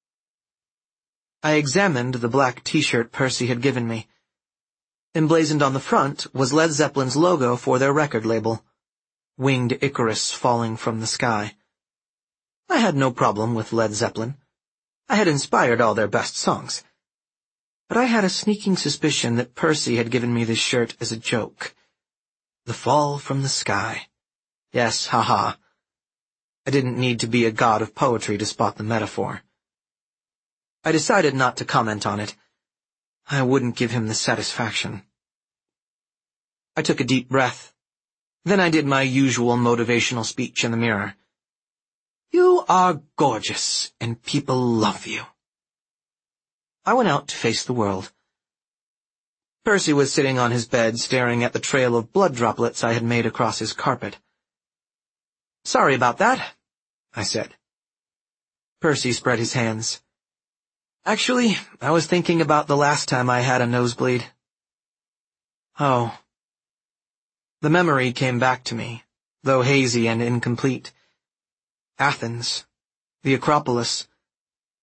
I examined the black t-shirt Percy had given me. Emblazoned on the front was Led Zeppelin's logo for their record label, Winged Icarus Falling from the Sky. I had no problem with Led Zeppelin. I had inspired all their best songs. But I had a sneaking suspicion that Percy had given me this shirt as a joke. The fall from the sky. Yes, ha-ha. I didn't need to be a god of poetry to spot the metaphor. I decided not to comment on it. I wouldn't give him the satisfaction. I took a deep breath. Then I did my usual motivational speech in the mirror. You are gorgeous, and people love you. I went out to face the world. Percy was sitting on his bed staring at the trail of blood droplets I had made across his carpet. Sorry about that, I said. Percy spread his hands. Actually, I was thinking about the last time I had a nosebleed. Oh. The memory came back to me, though hazy and incomplete. Athens, the Acropolis.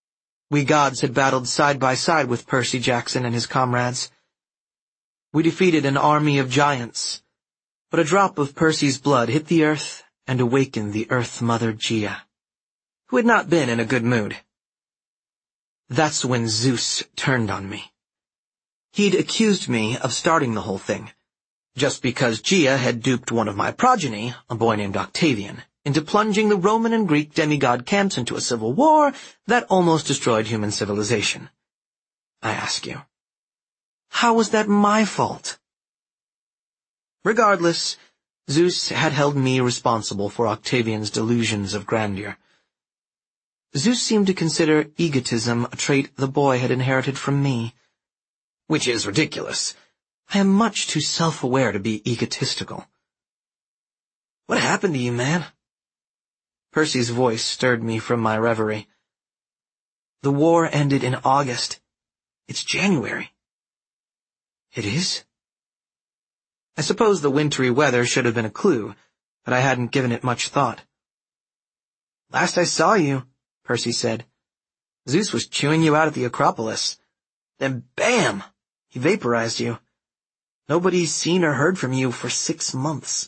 We gods had battled side by side with Percy Jackson and his comrades. We defeated an army of giants, but a drop of Percy's blood hit the earth and awakened the Earth Mother Gaia, who had not been in a good mood. That's when Zeus turned on me. He'd accused me of starting the whole thing, just because Gaia had duped one of my progeny, a boy named Octavian, into plunging the Roman and Greek demigod camps into a civil war that almost destroyed human civilization. I ask you, how was that my fault? Regardless, Zeus had held me responsible for Octavian's delusions of grandeur. Zeus seemed to consider egotism a trait the boy had inherited from me, which is ridiculous. I am much too self-aware to be egotistical. What happened to you, man? Percy's voice stirred me from my reverie. The war ended in August. It's January. It is? I suppose the wintry weather should have been a clue, but I hadn't given it much thought. Last I saw you, Percy said, Zeus was chewing you out at the Acropolis. Then bam! He vaporized you. Nobody's seen or heard from you for 6 months.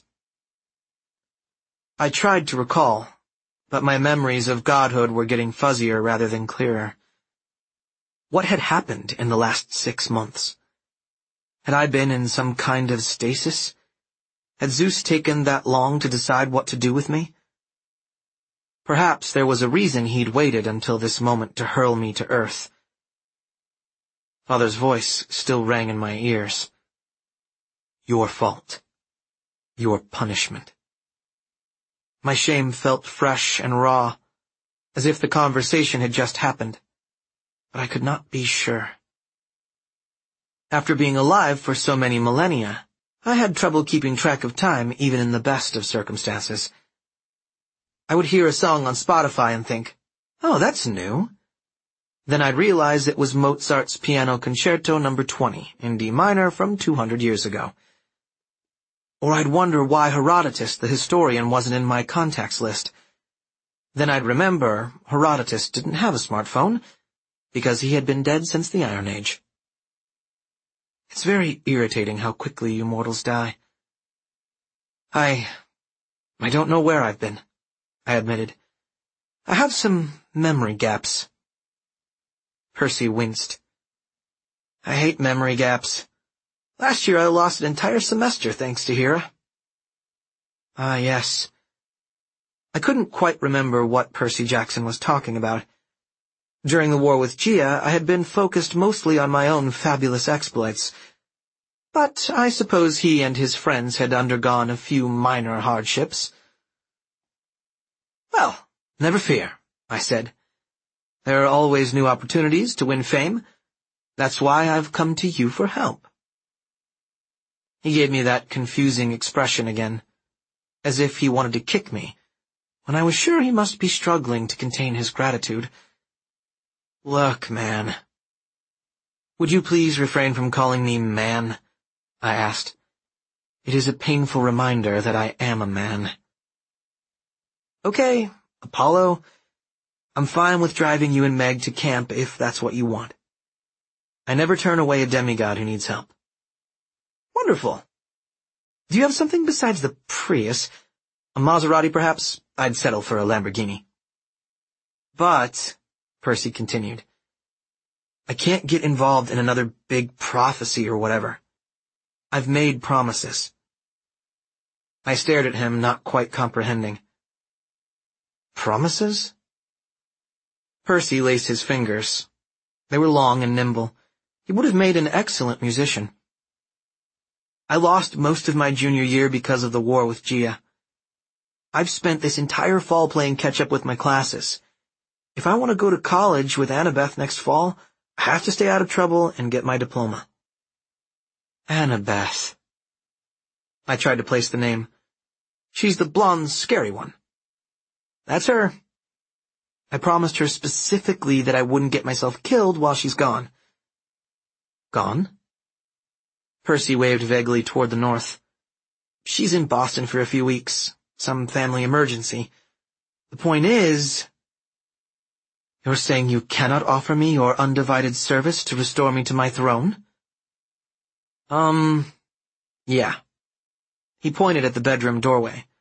I tried to recall, but my memories of godhood were getting fuzzier rather than clearer. What had happened in the last 6 months? Had I been in some kind of stasis? Had Zeus taken that long to decide what to do with me? Perhaps there was a reason he'd waited until this moment to hurl me to earth. Father's voice still rang in my ears. Your fault. Your punishment. My shame felt fresh and raw, as if the conversation had just happened, but I could not be sure. After being alive for so many millennia, I had trouble keeping track of time even in the best of circumstances. I would hear a song on Spotify and think, oh, that's new. Then I'd realize it was Mozart's Piano Concerto No. 20 in D minor from 200 years ago. Or I'd wonder why Herodotus the historian wasn't in my contacts list. Then I'd remember Herodotus didn't have a smartphone, because he had been dead since the Iron Age. It's very irritating how quickly you mortals die. I don't know where I've been, I admitted. I have some memory gaps. Percy winced. I hate memory gaps. Last year I lost an entire semester thanks to Hera. Ah, yes. I couldn't quite remember what Percy Jackson was talking about. During the war with Gaia, I had been focused mostly on my own fabulous exploits. But I suppose he and his friends had undergone a few minor hardships. Well, never fear, I said. There are always new opportunities to win fame. That's why I've come to you for help. He gave me that confusing expression again, as if he wanted to kick me, when I was sure he must be struggling to contain his gratitude. Look, man. Would you please refrain from calling me man? I asked. It is a painful reminder that I am a man. Okay, Apollo. I'm fine with driving you and Meg to camp if that's what you want. I never turn away a demigod who needs help. Wonderful. Do you have something besides the Prius? A Maserati, perhaps? I'd settle for a Lamborghini. But, Percy continued, I can't get involved in another big prophecy or whatever. I've made promises. I stared at him, not quite comprehending. Promises? Percy laced his fingers. They were long and nimble. He would have made an excellent musician. I lost most of my junior year because of the war with Gaia. I've spent this entire fall playing catch-up with my classes. If I want to go to college with Annabeth next fall, I have to stay out of trouble and get my diploma. Annabeth. I tried to place the name. She's the blonde, scary one. That's her. I promised her specifically that I wouldn't get myself killed while she's gone. Gone? Percy waved vaguely toward the north. She's in Boston for a few weeks. Some family emergency. The point is... You're saying you cannot offer me your undivided service to restore me to my throne? Yeah. He pointed at the bedroom doorway.